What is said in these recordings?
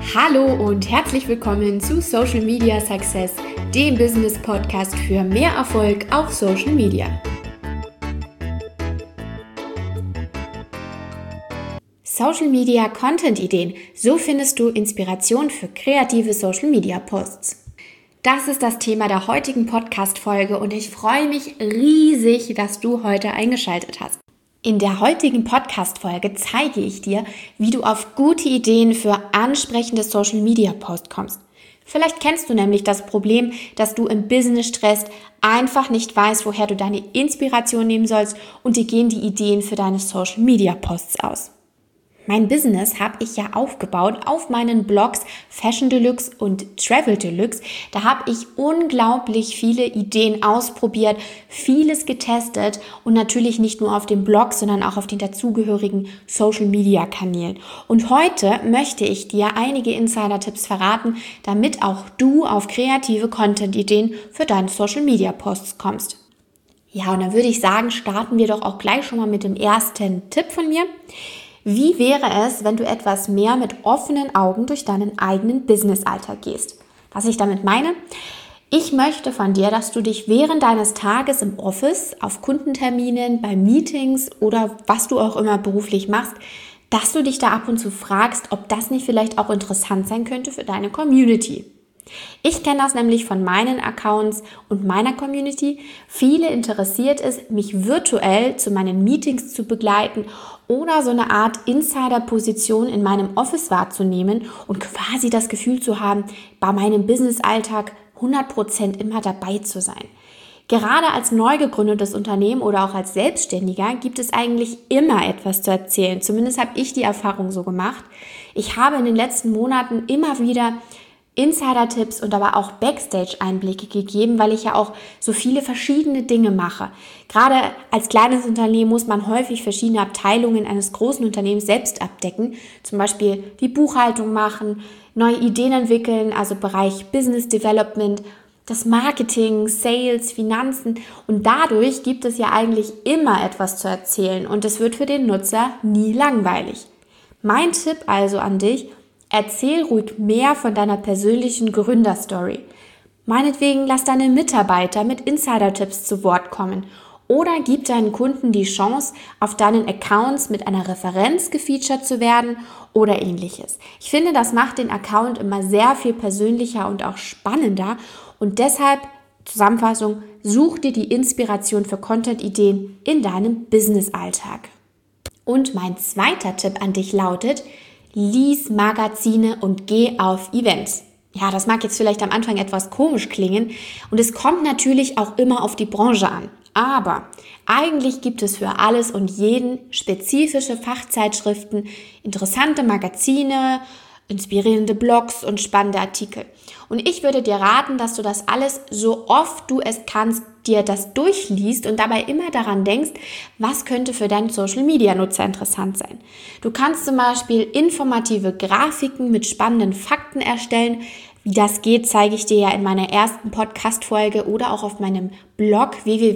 Hallo und herzlich willkommen zu Social Media Success, dem Business Podcast für mehr Erfolg auf Social Media. Social Media Content Ideen, so findest du Inspiration für kreative Social Media Posts. Das ist das Thema der heutigen Podcast-Folge und ich freue mich riesig, dass du heute eingeschaltet hast. In der heutigen Podcast-Folge zeige ich dir, wie du auf gute Ideen für ansprechende Social-Media-Posts kommst. Vielleicht kennst du nämlich das Problem, dass du im Business-Stress einfach nicht weißt, woher du deine Inspiration nehmen sollst und dir gehen die Ideen für deine Social-Media-Posts aus. Mein Business habe ich ja aufgebaut auf meinen Blogs Fashion Deluxe und Travel Deluxe. Da habe ich unglaublich viele Ideen ausprobiert, vieles getestet und natürlich nicht nur auf dem Blog, sondern auch auf den dazugehörigen Social-Media-Kanälen. Und heute möchte ich dir einige Insider-Tipps verraten, damit auch du auf kreative Content-Ideen für deine Social-Media-Posts kommst. Ja, und dann würde ich sagen, starten wir doch auch gleich schon mal mit dem ersten Tipp von mir. Wie wäre es, wenn du etwas mehr mit offenen Augen durch deinen eigenen Business-Alltag gehst? Was ich damit meine? Ich möchte von dir, dass du dich während deines Tages im Office, auf Kundenterminen, bei Meetings oder was du auch immer beruflich machst, dass du dich da ab und zu fragst, ob das nicht vielleicht auch interessant sein könnte für deine Community. Ich kenne das nämlich von meinen Accounts und meiner Community. Viele interessiert es, mich virtuell zu meinen Meetings zu begleiten oder so eine Art Insider-Position in meinem Office wahrzunehmen und quasi das Gefühl zu haben, bei meinem Business-Alltag 100% immer dabei zu sein. Gerade als neu gegründetes Unternehmen oder auch als Selbstständiger gibt es eigentlich immer etwas zu erzählen. Zumindest habe ich die Erfahrung so gemacht. Ich habe in den letzten Monaten immer wieder Insider-Tipps und aber auch Backstage-Einblicke gegeben, weil ich ja auch so viele verschiedene Dinge mache. Gerade als kleines Unternehmen muss man häufig verschiedene Abteilungen eines großen Unternehmens selbst abdecken, zum Beispiel die Buchhaltung machen, neue Ideen entwickeln, also Bereich Business Development, das Marketing, Sales, Finanzen und dadurch gibt es ja eigentlich immer etwas zu erzählen und es wird für den Nutzer nie langweilig. Mein Tipp also an dich: Erzähl ruhig mehr von deiner persönlichen Gründerstory. Meinetwegen lass deine Mitarbeiter mit Insider-Tipps zu Wort kommen oder gib deinen Kunden die Chance, auf deinen Accounts mit einer Referenz gefeatured zu werden oder ähnliches. Ich finde, das macht den Account immer sehr viel persönlicher und auch spannender und deshalb, Zusammenfassung, such dir die Inspiration für Content-Ideen in deinem Business-Alltag. Und mein zweiter Tipp an dich lautet: Lies Magazine und geh auf Events. Ja, das mag jetzt vielleicht am Anfang etwas komisch klingen und es kommt natürlich auch immer auf die Branche an. Aber eigentlich gibt es für alles und jeden spezifische Fachzeitschriften, interessante Magazine, inspirierende Blogs und spannende Artikel. Und ich würde dir raten, dass du das alles, so oft du es kannst, dir das durchliest und dabei immer daran denkst, was könnte für deinen Social-Media-Nutzer interessant sein. Du kannst zum Beispiel informative Grafiken mit spannenden Fakten erstellen. Wie das geht, zeige ich dir ja in meiner ersten Podcast-Folge oder auch auf meinem Blog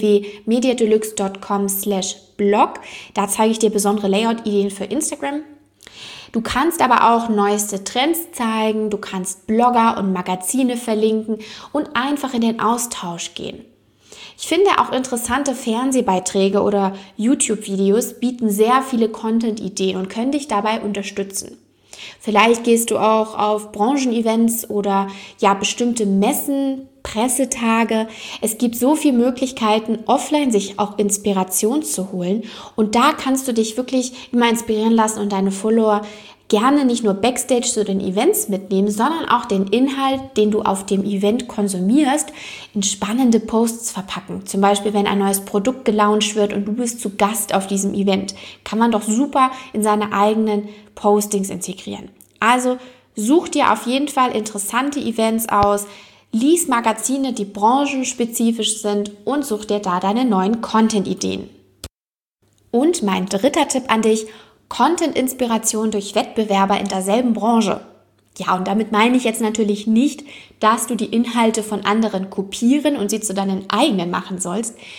www.mediadeluxe.com/blog. Da zeige ich dir besondere Layout-Ideen für Instagram. Du kannst aber auch neueste Trends zeigen, du kannst Blogger und Magazine verlinken und einfach in den Austausch gehen. Ich finde auch interessante Fernsehbeiträge oder YouTube-Videos bieten sehr viele Content-Ideen und können dich dabei unterstützen. Vielleicht gehst du auch auf Branchenevents oder ja bestimmte Messen, Pressetage. Es gibt so viele Möglichkeiten, offline sich auch Inspiration zu holen und da kannst du dich wirklich immer inspirieren lassen und deine Follower gerne nicht nur Backstage zu den Events mitnehmen, sondern auch den Inhalt, den du auf dem Event konsumierst, in spannende Posts verpacken. Zum Beispiel, wenn ein neues Produkt gelauncht wird und du bist zu Gast auf diesem Event, kann man doch super in seine eigenen Postings integrieren. Also such dir auf jeden Fall interessante Events aus, lies Magazine, die branchenspezifisch sind und such dir da deine neuen Content-Ideen. Und mein dritter Tipp an dich: Content-Inspiration durch Wettbewerber in derselben Branche. Ja, und damit meine ich jetzt natürlich nicht, dass du die Inhalte von anderen kopieren und sie zu deinen eigenen machen sollst.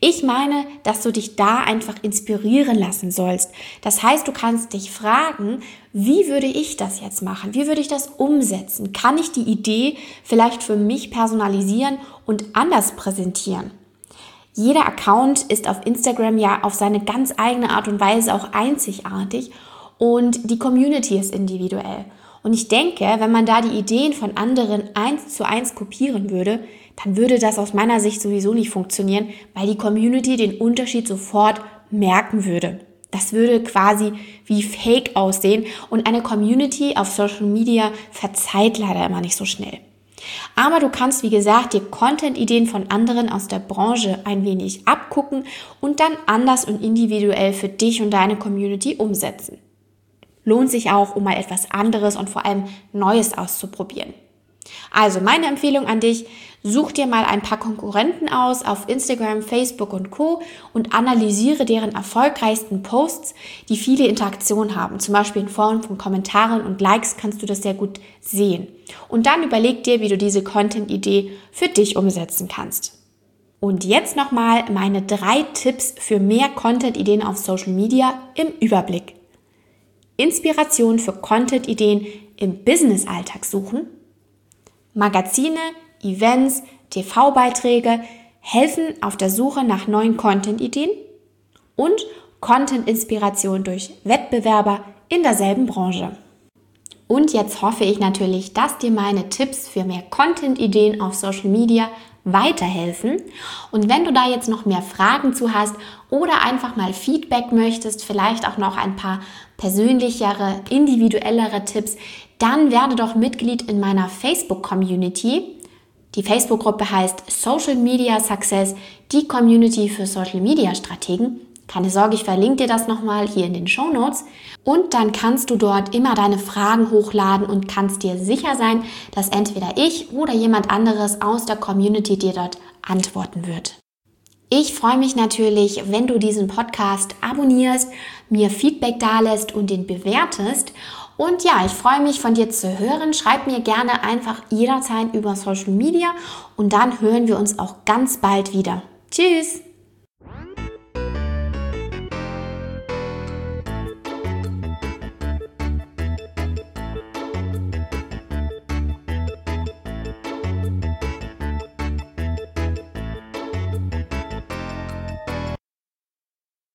Ich meine, dass du dich da einfach inspirieren lassen sollst. Das heißt, du kannst dich fragen, wie würde ich das jetzt machen? Wie würde ich das umsetzen? Kann ich die Idee vielleicht für mich personalisieren und anders präsentieren? Jeder Account ist auf Instagram ja auf seine ganz eigene Art und Weise auch einzigartig und die Community ist individuell. Und ich denke, wenn man da die Ideen von anderen 1:1 kopieren würde, dann würde das aus meiner Sicht sowieso nicht funktionieren, weil die Community den Unterschied sofort merken würde. Das würde quasi wie Fake aussehen und eine Community auf Social Media verzeiht leider immer nicht so schnell. Aber du kannst, wie gesagt, dir Content-Ideen von anderen aus der Branche ein wenig abgucken und dann anders und individuell für dich und deine Community umsetzen. Lohnt sich auch, um mal etwas anderes und vor allem Neues auszuprobieren. Also meine Empfehlung an dich, such dir mal ein paar Konkurrenten aus auf Instagram, Facebook und Co. und analysiere deren erfolgreichsten Posts, die viele Interaktionen haben. Zum Beispiel in Form von Kommentaren und Likes kannst du das sehr gut sehen. Und dann überleg dir, wie du diese Content-Idee für dich umsetzen kannst. Und jetzt nochmal meine 3 Tipps für mehr Content-Ideen auf Social Media im Überblick. Inspiration für Content-Ideen im Business-Alltag suchen. Magazine, Events, TV-Beiträge helfen auf der Suche nach neuen Content-Ideen und Content-Inspiration durch Wettbewerber in derselben Branche. Und jetzt hoffe ich natürlich, dass dir meine Tipps für mehr Content-Ideen auf Social Media weiterhelfen. Und wenn du da jetzt noch mehr Fragen zu hast oder einfach mal Feedback möchtest, vielleicht auch noch ein paar persönlichere, individuellere Tipps, dann werde doch Mitglied in meiner Facebook-Community. Die Facebook-Gruppe heißt Social Media Success, die Community für Social Media Strategen. Keine Sorge, ich verlinke dir das nochmal hier in den Shownotes. Und dann kannst du dort immer deine Fragen hochladen und kannst dir sicher sein, dass entweder ich oder jemand anderes aus der Community dir dort antworten wird. Ich freue mich natürlich, wenn du diesen Podcast abonnierst, mir Feedback dalässt und den bewertest. Und ja, ich freue mich, von dir zu hören. Schreib mir gerne einfach jederzeit über Social Media und dann hören wir uns auch ganz bald wieder. Tschüss!